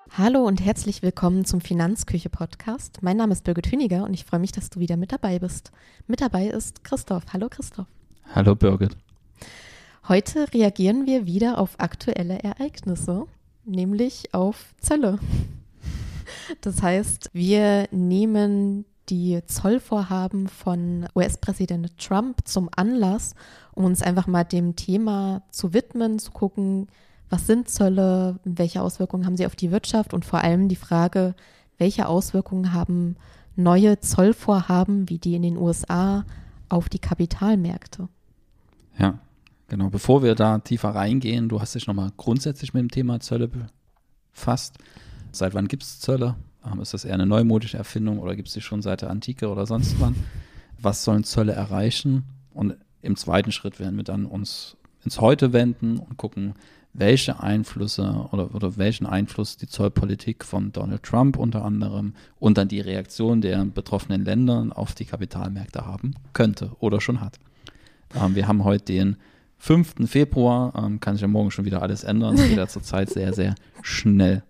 Hallo und herzlich willkommen zum Finanzküche-Podcast. Mein Name ist Birgit Hüniger und ich freue mich, dass du wieder mit dabei bist. Mit dabei ist Christoph. Hallo Christoph. Hallo Birgit. Heute reagieren wir wieder auf aktuelle Ereignisse, nämlich auf Zölle. Das heißt, wir nehmen die Zollvorhaben von US-Präsident Trump zum Anlass, um uns einfach mal dem Thema zu widmen, zu gucken, was sind Zölle, welche Auswirkungen haben sie auf die Wirtschaft und vor allem die Frage, welche Auswirkungen haben neue Zollvorhaben wie die in den USA auf die Kapitalmärkte? Ja, genau. Bevor wir da tiefer reingehen, du hast dich nochmal grundsätzlich mit dem Thema Zölle befasst. Seit wann gibt es Zölle? Ist das eher eine neumodische Erfindung oder gibt es die schon seit der Antike oder sonst wann? Was sollen Zölle erreichen? Und im zweiten Schritt werden wir dann uns ins Heute wenden und gucken, welche Einflüsse oder welchen Einfluss die Zollpolitik von Donald Trump unter anderem und dann die Reaktion der betroffenen Länder auf die Kapitalmärkte haben könnte oder schon hat. Wir haben heute den 5. Februar, kann sich ja morgen schon wieder alles ändern, es geht ja zurzeit sehr, sehr schnell.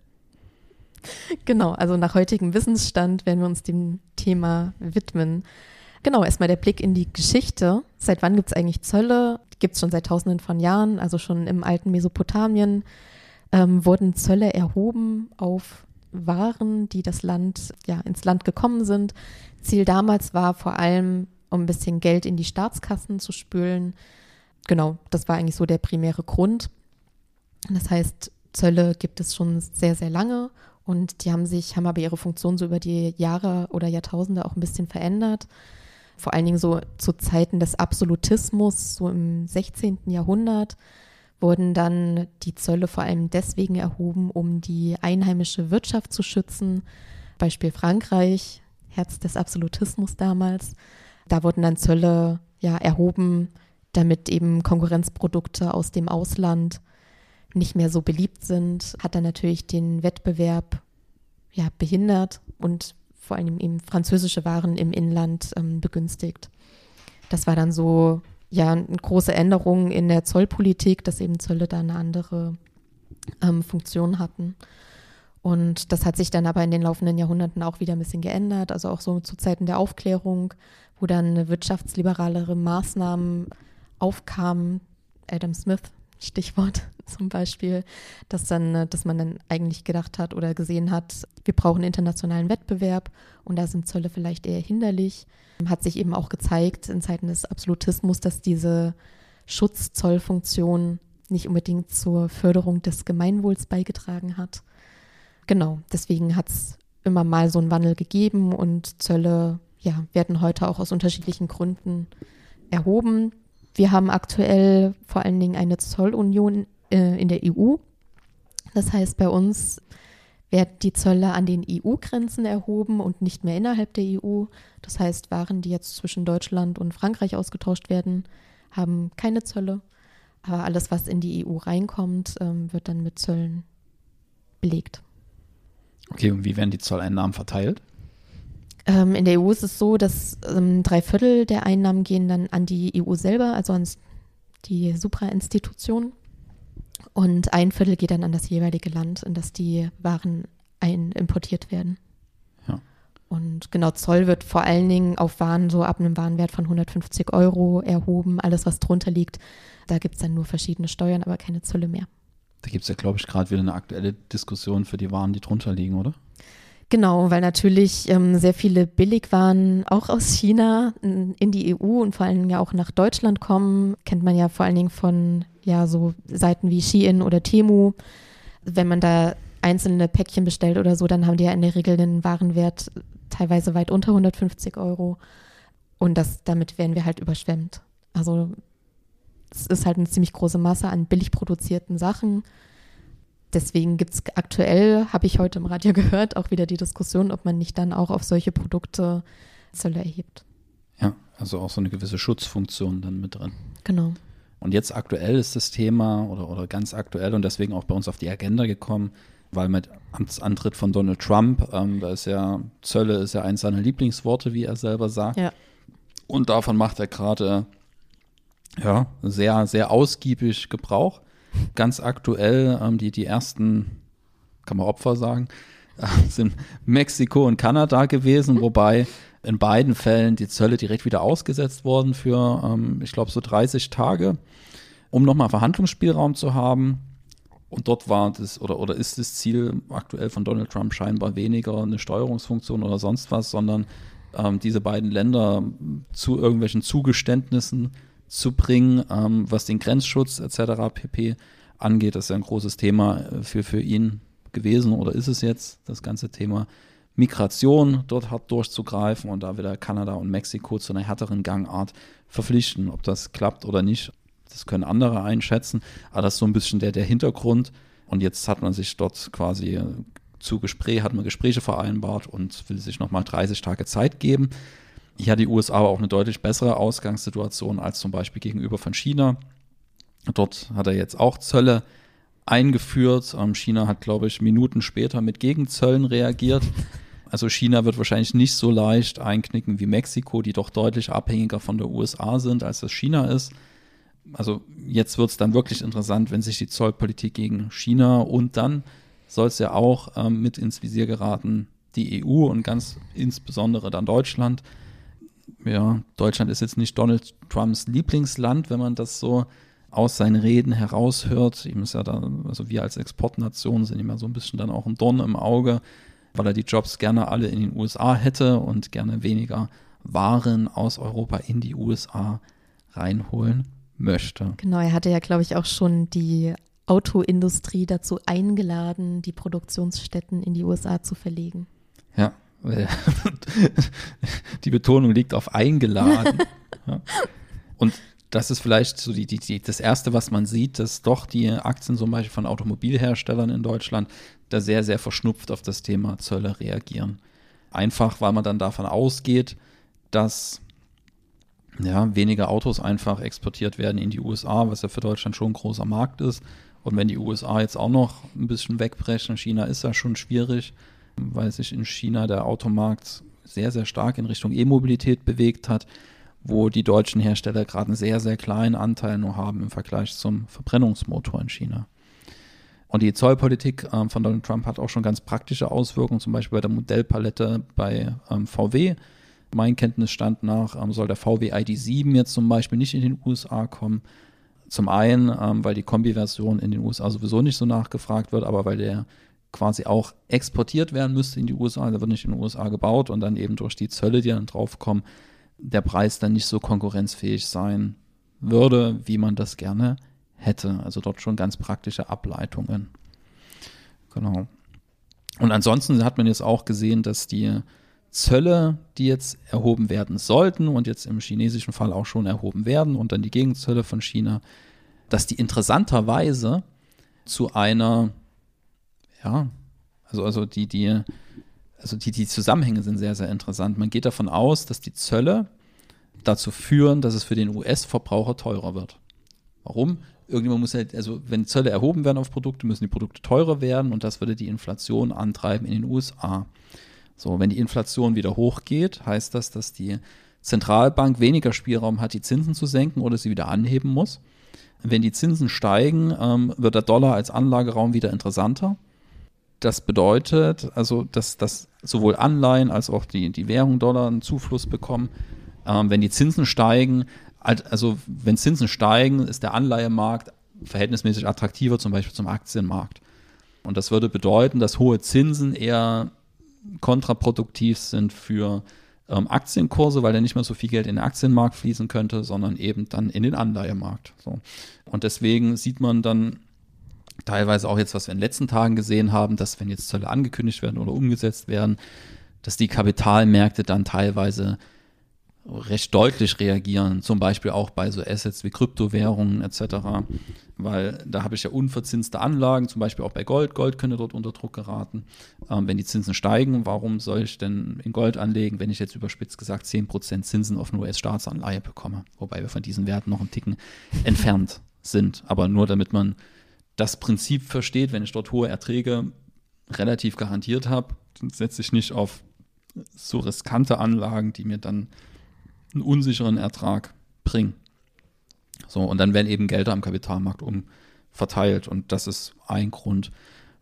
Genau, also nach heutigem Wissensstand werden wir uns dem Thema widmen. Genau, erstmal der Blick in die Geschichte. Seit wann gibt es eigentlich Zölle? Die gibt es schon seit Tausenden von Jahren, also schon im alten Mesopotamien wurden Zölle erhoben auf Waren, die ins Land gekommen sind. Ziel damals war vor allem, um ein bisschen Geld in die Staatskassen zu spülen. Genau, das war eigentlich so der primäre Grund. Das heißt, Zölle gibt es schon sehr, sehr lange und die haben aber ihre Funktion so über die Jahre oder Jahrtausende auch ein bisschen verändert. Vor allen Dingen so zu Zeiten des Absolutismus, so im 16. Jahrhundert, wurden dann die Zölle vor allem deswegen erhoben, um die einheimische Wirtschaft zu schützen. Beispiel Frankreich, Herz des Absolutismus damals. Da wurden dann Zölle erhoben, damit eben Konkurrenzprodukte aus dem Ausland nicht mehr so beliebt sind. Hat dann natürlich den Wettbewerb behindert und vor allem eben französische Waren im Inland begünstigt. Das war dann so eine große Änderung in der Zollpolitik, dass eben Zölle da eine andere Funktion hatten. Und das hat sich dann aber in den laufenden Jahrhunderten auch wieder ein bisschen geändert, also auch so zu Zeiten der Aufklärung, wo dann wirtschaftsliberalere Maßnahmen aufkamen, Adam Smith, Stichwort zum Beispiel, dass man dann eigentlich gedacht hat oder gesehen hat, wir brauchen internationalen Wettbewerb und da sind Zölle vielleicht eher hinderlich. Hat sich eben auch gezeigt in Zeiten des Absolutismus, dass diese Schutzzollfunktion nicht unbedingt zur Förderung des Gemeinwohls beigetragen hat. Genau, deswegen hat es immer mal so einen Wandel gegeben und Zölle werden heute auch aus unterschiedlichen Gründen erhoben. Wir haben aktuell vor allen Dingen eine Zollunion in der EU. Das heißt, bei uns werden die Zölle an den EU-Grenzen erhoben und nicht mehr innerhalb der EU. Das heißt, Waren, die jetzt zwischen Deutschland und Frankreich ausgetauscht werden, haben keine Zölle. Aber alles, was in die EU reinkommt, wird dann mit Zöllen belegt. Okay, und wie werden die Zolleinnahmen verteilt? In der EU ist es so, dass 3/4 der Einnahmen gehen dann an die EU selber, also an die Suprainstitution. Und 1/4 geht dann an das jeweilige Land, in das die Waren importiert werden. Ja. Und genau, Zoll wird vor allen Dingen auf Waren so ab einem Warenwert von 150 € erhoben. Alles, was drunter liegt, da gibt es dann nur verschiedene Steuern, aber keine Zölle mehr. Da gibt es ja, glaube ich, gerade wieder eine aktuelle Diskussion für die Waren, die drunter liegen, oder? Genau, weil natürlich sehr viele Billigwaren auch aus China in die EU und vor allen Dingen ja auch nach Deutschland kommen. Kennt man ja vor allen Dingen von so Seiten wie Shein oder Temu. Wenn man da einzelne Päckchen bestellt oder so, dann haben die ja in der Regel einen Warenwert teilweise weit unter 150 €. Und damit werden wir halt überschwemmt. Also es ist halt eine ziemlich große Masse an billig produzierten Sachen. Deswegen gibt es aktuell, habe ich heute im Radio gehört, auch wieder die Diskussion, ob man nicht dann auch auf solche Produkte Zölle erhebt. Ja, also auch so eine gewisse Schutzfunktion dann mit drin. Genau. Und jetzt aktuell ist das Thema oder ganz aktuell und deswegen auch bei uns auf die Agenda gekommen, weil mit Amtsantritt von Donald Trump, da ist ja Zölle ist ja eins seiner Lieblingsworte, wie er selber sagt. Ja. Und davon macht er gerade sehr, sehr ausgiebig Gebrauch. Ganz aktuell, die ersten kann man Opfer sagen, sind Mexiko und Kanada gewesen, wobei in beiden Fällen die Zölle direkt wieder ausgesetzt wurden für, ich glaube, so 30 Tage, um nochmal Verhandlungsspielraum zu haben. Und dort war das oder ist das Ziel aktuell von Donald Trump scheinbar weniger eine Steuerungsfunktion oder sonst was, sondern diese beiden Länder zu irgendwelchen Zugeständnissen zu bringen, was den Grenzschutz etc. pp. Angeht. Das ist ja ein großes Thema für ihn gewesen oder ist es jetzt, das ganze Thema Migration dort hart durchzugreifen und da wieder Kanada und Mexiko zu einer härteren Gangart verpflichten. Ob das klappt oder nicht, das können andere einschätzen, aber das ist so ein bisschen der Hintergrund. Und jetzt hat man sich dort quasi hat man Gespräche vereinbart und will sich nochmal 30 Tage Zeit geben. Hier hat die USA aber auch eine deutlich bessere Ausgangssituation als zum Beispiel gegenüber von China. Dort hat er jetzt auch Zölle eingeführt. China hat, glaube ich, Minuten später mit Gegenzöllen reagiert. Also China wird wahrscheinlich nicht so leicht einknicken wie Mexiko, die doch deutlich abhängiger von der USA sind, als das China ist. Also jetzt wird es dann wirklich interessant, wenn sich die Zollpolitik gegen China und dann soll es ja auch mit ins Visier geraten, die EU und ganz insbesondere dann Deutschland. Ja, Deutschland ist jetzt nicht Donald Trumps Lieblingsland, wenn man das so aus seinen Reden heraushört. Ihm ist ja da, also wir als Exportnation sind ihm ja so ein bisschen dann auch ein Dorn im Auge, weil er die Jobs gerne alle in den USA hätte und gerne weniger Waren aus Europa in die USA reinholen möchte. Genau, er hatte ja, glaube ich, auch schon die Autoindustrie dazu eingeladen, die Produktionsstätten in die USA zu verlegen. Ja, die Betonung liegt auf eingeladen. Ja. Und das ist vielleicht so das Erste, was man sieht, dass doch die Aktien zum Beispiel von Automobilherstellern in Deutschland da sehr, sehr verschnupft auf das Thema Zölle reagieren. Einfach, weil man dann davon ausgeht, dass weniger Autos einfach exportiert werden in die USA, was ja für Deutschland schon ein großer Markt ist. Und wenn die USA jetzt auch noch ein bisschen wegbrechen, China ist ja schon schwierig, weil sich in China der Automarkt sehr, sehr stark in Richtung E-Mobilität bewegt hat, wo die deutschen Hersteller gerade einen sehr, sehr kleinen Anteil nur haben im Vergleich zum Verbrennungsmotor in China. Und die Zollpolitik von Donald Trump hat auch schon ganz praktische Auswirkungen, zum Beispiel bei der Modellpalette bei VW. Mein Kenntnisstand nach soll der VW ID.7 jetzt zum Beispiel nicht in den USA kommen. Zum einen, weil die Kombi-Version in den USA sowieso nicht so nachgefragt wird, aber weil der quasi auch exportiert werden müsste in die USA. Der wird nicht in den USA gebaut und dann eben durch die Zölle, die dann draufkommen, der Preis dann nicht so konkurrenzfähig sein würde, wie man das gerne hätte. Also dort schon ganz praktische Ableitungen. Genau. Und ansonsten hat man jetzt auch gesehen, dass die Zölle, die jetzt erhoben werden sollten und jetzt im chinesischen Fall auch schon erhoben werden und dann die Gegenzölle von China, dass die interessanterweise zu einer, die Zusammenhänge sind sehr, sehr interessant. Man geht davon aus, dass die Zölle dazu führen, dass es für den US-Verbraucher teurer wird. Warum? Irgendjemand muss wenn Zölle erhoben werden auf Produkte, müssen die Produkte teurer werden und das würde die Inflation antreiben in den USA. So, wenn die Inflation wieder hochgeht, heißt das, dass die Zentralbank weniger Spielraum hat, die Zinsen zu senken oder sie wieder anheben muss. Wenn die Zinsen steigen, wird der Dollar als Anlageraum wieder interessanter. Das bedeutet also, dass sowohl Anleihen als auch die Währung Dollar einen Zufluss bekommen. Wenn die Zinsen steigen, wenn Zinsen steigen, ist der Anleihemarkt verhältnismäßig attraktiver, zum Beispiel zum Aktienmarkt. Und das würde bedeuten, dass hohe Zinsen eher kontraproduktiv sind für Aktienkurse, weil da nicht mehr so viel Geld in den Aktienmarkt fließen könnte, sondern eben dann in den Anleihemarkt. So. Und deswegen sieht man dann teilweise auch jetzt, was wir in den letzten Tagen gesehen haben, dass wenn jetzt Zölle angekündigt werden oder umgesetzt werden, dass die Kapitalmärkte dann teilweise recht deutlich reagieren, zum Beispiel auch bei so Assets wie Kryptowährungen etc., weil da habe ich ja unverzinste Anlagen, zum Beispiel auch bei Gold. Gold könnte dort unter Druck geraten. Wenn die Zinsen steigen, warum soll ich denn in Gold anlegen, wenn ich jetzt überspitzt gesagt 10% Zinsen auf eine US-Staatsanleihe bekomme? Wobei wir von diesen Werten noch einen Ticken entfernt sind. Aber nur damit man das Prinzip versteht, wenn ich dort hohe Erträge relativ garantiert habe, dann setze ich nicht auf so riskante Anlagen, die mir dann einen unsicheren Ertrag bringen. So, und dann werden eben Gelder am Kapitalmarkt umverteilt. Und das ist ein Grund,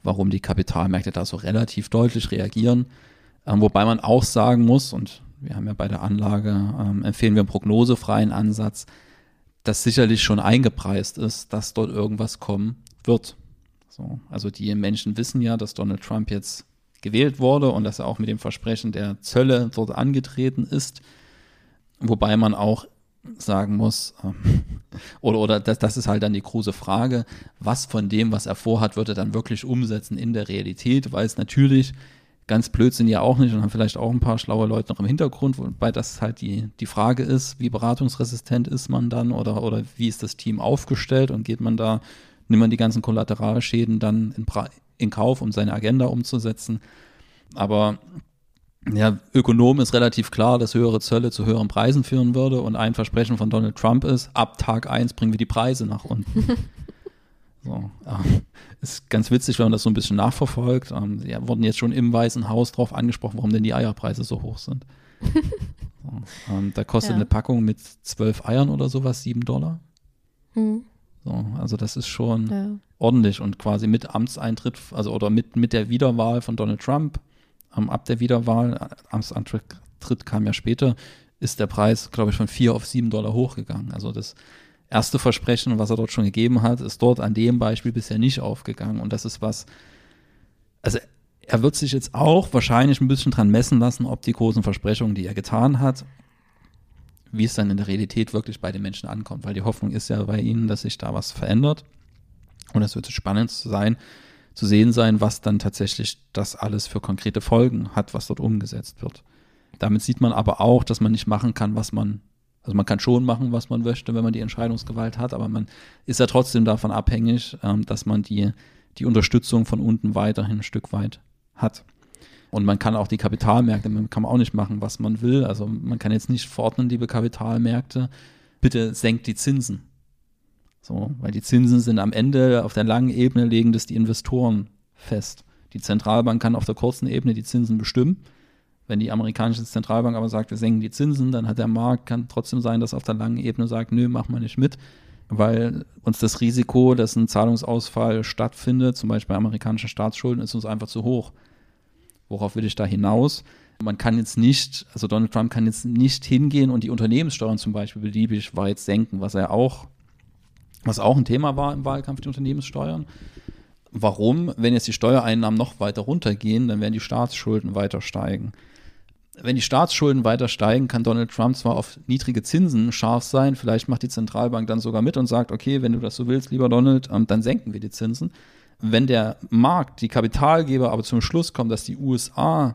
warum die Kapitalmärkte da so relativ deutlich reagieren. Wobei man auch sagen muss, und wir haben ja bei der Anlage, empfehlen wir einen prognosefreien Ansatz, dass sicherlich schon eingepreist ist, dass dort irgendwas kommen wird. So, also die Menschen wissen ja, dass Donald Trump jetzt gewählt wurde und dass er auch mit dem Versprechen der Zölle dort angetreten ist. Wobei man auch sagen muss, oder das ist halt dann die große Frage, was von dem, was er vorhat, wird er dann wirklich umsetzen in der Realität, weil es natürlich ganz blöd sind ja auch nicht und haben vielleicht auch ein paar schlaue Leute noch im Hintergrund, wobei das halt die Frage ist, wie beratungsresistent ist man dann oder wie ist das Team aufgestellt und nimmt man die ganzen Kollateralschäden dann in Kauf, um seine Agenda umzusetzen. Aber ja, Ökonom ist relativ klar, dass höhere Zölle zu höheren Preisen führen würde und ein Versprechen von Donald Trump ist, ab Tag 1 bringen wir die Preise nach unten. So, ist ganz witzig, wenn man das so ein bisschen nachverfolgt. Wurden jetzt schon im Weißen Haus drauf angesprochen, warum denn die Eierpreise so hoch sind. So, da kostet eine Packung mit 12 Eiern oder sowas $7. So, also das ist schon ordentlich und quasi mit Amtseintritt, also oder mit der Wiederwahl von Donald Trump, ab der Wiederwahl, Amtsantritt kam ja später, ist der Preis, glaube ich, von $4 auf $7 hochgegangen. Also das erste Versprechen, was er dort schon gegeben hat, ist dort an dem Beispiel bisher nicht aufgegangen. Und das ist was, also er wird sich jetzt auch wahrscheinlich ein bisschen dran messen lassen, ob die großen Versprechungen, die er getan hat, wie es dann in der Realität wirklich bei den Menschen ankommt. Weil die Hoffnung ist ja bei ihnen, dass sich da was verändert. Und es wird spannend zu sehen sein, was dann tatsächlich das alles für konkrete Folgen hat, was dort umgesetzt wird. Damit sieht man aber auch, dass man nicht machen kann, also man kann schon machen, was man möchte, wenn man die Entscheidungsgewalt hat, aber man ist ja trotzdem davon abhängig, dass man die Unterstützung von unten weiterhin ein Stück weit hat. Und man kann auch die Kapitalmärkte, man kann auch nicht machen, was man will. Also man kann jetzt nicht verordnen, liebe Kapitalmärkte, bitte senkt die Zinsen. So, weil die Zinsen sind am Ende, auf der langen Ebene legen das die Investoren fest. Die Zentralbank kann auf der kurzen Ebene die Zinsen bestimmen. Wenn die amerikanische Zentralbank aber sagt, wir senken die Zinsen, dann hat der Markt, kann trotzdem sein, dass auf der langen Ebene sagt, nö, mach mal nicht mit, weil uns das Risiko, dass ein Zahlungsausfall stattfindet, zum Beispiel bei amerikanischen Staatsschulden, ist uns einfach zu hoch. Worauf will ich da hinaus? Man kann jetzt nicht, also Donald Trump kann jetzt nicht hingehen und die Unternehmenssteuern zum Beispiel beliebig weit senken, was auch ein Thema war im Wahlkampf, die Unternehmenssteuern. Warum? Wenn jetzt die Steuereinnahmen noch weiter runtergehen, dann werden die Staatsschulden weiter steigen. Wenn die Staatsschulden weiter steigen, kann Donald Trump zwar auf niedrige Zinsen scharf sein, vielleicht macht die Zentralbank dann sogar mit und sagt, okay, wenn du das so willst, lieber Donald, dann senken wir die Zinsen. Wenn der Markt, die Kapitalgeber aber zum Schluss kommen, dass die USA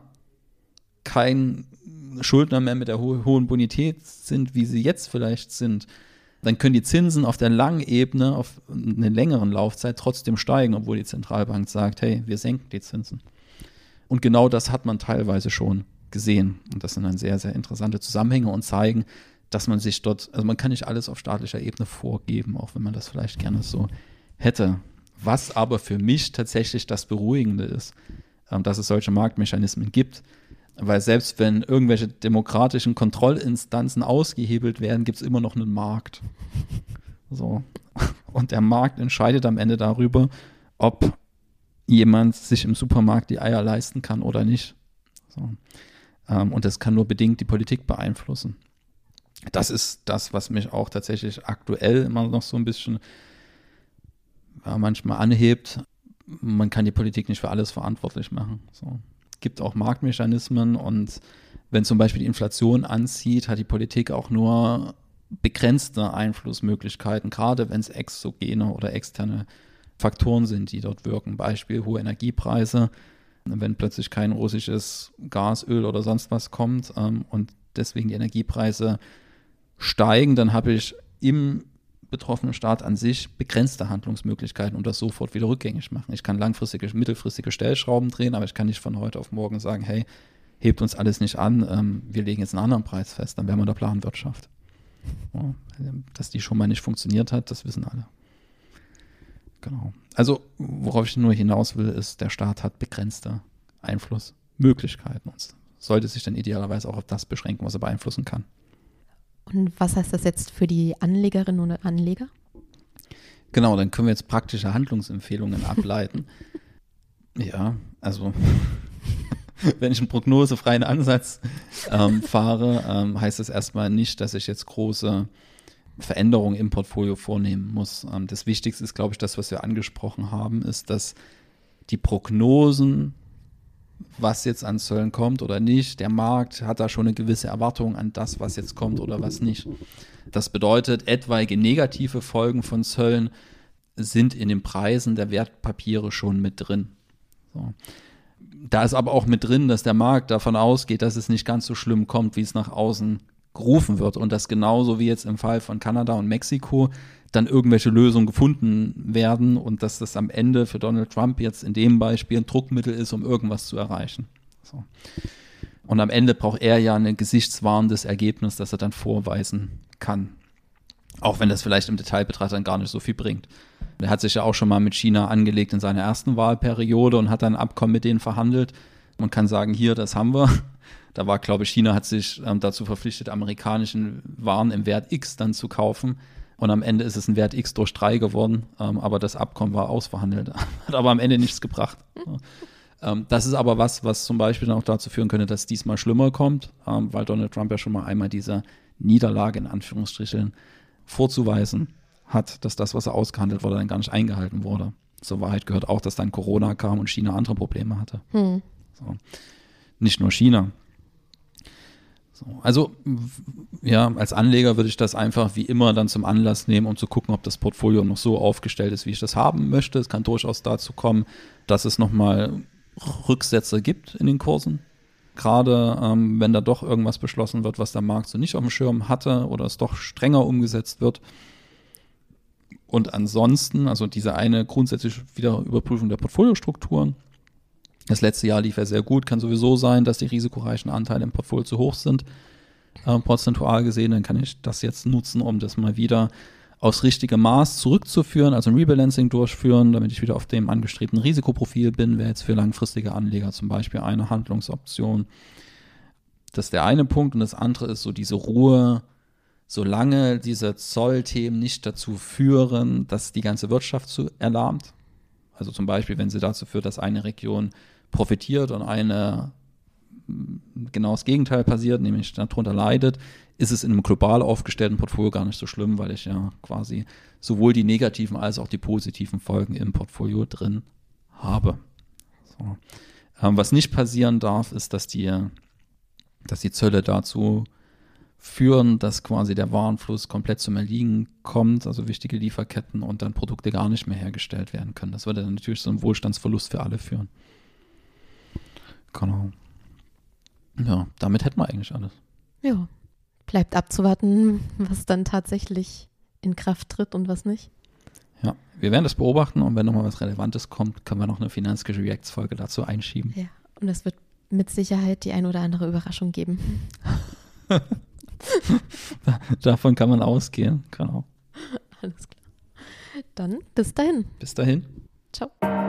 kein Schuldner mehr mit der hohen Bonität sind, wie sie jetzt vielleicht sind, dann können die Zinsen auf der langen Ebene, auf einer längeren Laufzeit trotzdem steigen, obwohl die Zentralbank sagt, hey, wir senken die Zinsen. Und genau das hat man teilweise schon gesehen. Und das sind dann sehr, sehr interessante Zusammenhänge und zeigen, dass man sich dort, also man kann nicht alles auf staatlicher Ebene vorgeben, auch wenn man das vielleicht gerne so hätte. Was aber für mich tatsächlich das Beruhigende ist, dass es solche Marktmechanismen gibt. Weil selbst wenn irgendwelche demokratischen Kontrollinstanzen ausgehebelt werden, gibt es immer noch einen Markt. So. Und der Markt entscheidet am Ende darüber, ob jemand sich im Supermarkt die Eier leisten kann oder nicht. So. Und das kann nur bedingt die Politik beeinflussen. Das ist das, was mich auch tatsächlich aktuell immer noch so ein bisschen manchmal anhebt. Man kann die Politik nicht für alles verantwortlich machen. So. Es gibt auch Marktmechanismen und wenn zum Beispiel die Inflation anzieht, hat die Politik auch nur begrenzte Einflussmöglichkeiten, gerade wenn es exogene oder externe Faktoren sind, die dort wirken. Beispiel hohe Energiepreise, wenn plötzlich kein russisches Gas, Öl oder sonst was kommt und deswegen die Energiepreise steigen, dann habe ich im betroffenen Staat an sich begrenzte Handlungsmöglichkeiten, um das sofort wieder rückgängig machen. Ich kann langfristige, mittelfristige Stellschrauben drehen, aber ich kann nicht von heute auf morgen sagen, hey, hebt uns alles nicht an, wir legen jetzt einen anderen Preis fest, dann wären wir in der Planwirtschaft. Ja, dass die schon mal nicht funktioniert hat, das wissen alle. Genau. Also, worauf ich nur hinaus will, ist, der Staat hat begrenzte Einflussmöglichkeiten und sollte sich dann idealerweise auch auf das beschränken, was er beeinflussen kann. Und was heißt das jetzt für die Anlegerinnen und Anleger? Genau, dann können wir jetzt praktische Handlungsempfehlungen ableiten. Ja, also wenn ich einen prognosefreien Ansatz fahre, heißt das erstmal nicht, dass ich jetzt große Veränderungen im Portfolio vornehmen muss. Das Wichtigste ist, glaube ich, das, was wir angesprochen haben, ist, dass die Prognosen, was jetzt an Zöllen kommt oder nicht, der Markt hat da schon eine gewisse Erwartung an das, was jetzt kommt oder was nicht. Das bedeutet, etwaige negative Folgen von Zöllen sind in den Preisen der Wertpapiere schon mit drin. So. Da ist aber auch mit drin, dass der Markt davon ausgeht, dass es nicht ganz so schlimm kommt, wie es nach außen gerufen wird und dass genauso wie jetzt im Fall von Kanada und Mexiko dann irgendwelche Lösungen gefunden werden und dass das am Ende für Donald Trump jetzt in dem Beispiel ein Druckmittel ist, um irgendwas zu erreichen. So. Und am Ende braucht er ja ein gesichtswahrendes Ergebnis, das er dann vorweisen kann. Auch wenn das vielleicht im Detailbetracht dann gar nicht so viel bringt. Er hat sich ja auch schon mal mit China angelegt in seiner ersten Wahlperiode und hat dann ein Abkommen mit denen verhandelt. Man kann sagen, hier, das haben wir. Da war, glaube ich, China hat sich dazu verpflichtet, amerikanischen Waren im Wert X dann zu kaufen. Und am Ende ist es ein Wert X durch 3 geworden. Aber das Abkommen war ausverhandelt. Hat aber am Ende nichts gebracht. Das ist aber was zum Beispiel dann auch dazu führen könnte, dass es diesmal schlimmer kommt, weil Donald Trump ja schon mal einmal diese Niederlage in Anführungsstrichen vorzuweisen hat, dass das, was er ausgehandelt wurde, dann gar nicht eingehalten wurde. Zur Wahrheit gehört auch, dass dann Corona kam und China andere Probleme hatte. So. Nicht nur China. So. Also, ja, als Anleger würde ich das einfach wie immer dann zum Anlass nehmen, um zu gucken, ob das Portfolio noch so aufgestellt ist, wie ich das haben möchte. Es kann durchaus dazu kommen, dass es nochmal Rücksetzer gibt in den Kursen. Gerade wenn da doch irgendwas beschlossen wird, was der Markt so nicht auf dem Schirm hatte oder es doch strenger umgesetzt wird. Und ansonsten, also diese eine grundsätzliche Wiederüberprüfung der Portfoliostrukturen. Das letzte Jahr lief ja sehr gut, kann sowieso sein, dass die risikoreichen Anteile im Portfolio zu hoch sind, prozentual gesehen. Dann kann ich das jetzt nutzen, um das mal wieder aufs richtige Maß zurückzuführen, also ein Rebalancing durchführen, damit ich wieder auf dem angestrebten Risikoprofil bin, wäre jetzt für langfristige Anleger zum Beispiel eine Handlungsoption. Das ist der eine Punkt und das andere ist so diese Ruhe, solange diese Zollthemen nicht dazu führen, dass die ganze Wirtschaft erlahmt. Also zum Beispiel, wenn sie dazu führt, dass eine Region profitiert und eine genau das Gegenteil passiert, nämlich darunter leidet, ist es in einem global aufgestellten Portfolio gar nicht so schlimm, weil ich ja quasi sowohl die negativen als auch die positiven Folgen im Portfolio drin habe. So. Was nicht passieren darf, ist, dass die Zölle dazu führen, dass quasi der Warenfluss komplett zum Erliegen kommt, also wichtige Lieferketten und dann Produkte gar nicht mehr hergestellt werden können. Das würde dann natürlich so einen Wohlstandsverlust für alle führen. Genau. Ja, damit hätten wir eigentlich alles. Ja, bleibt abzuwarten, was dann tatsächlich in Kraft tritt und was nicht. Ja, wir werden das beobachten und wenn nochmal was Relevantes kommt, können wir noch eine Finanzkriege Reacts-Folge dazu einschieben. Ja, und es wird mit Sicherheit die ein oder andere Überraschung geben. Davon kann man ausgehen, genau. Alles klar. Dann bis dahin. Bis dahin. Ciao.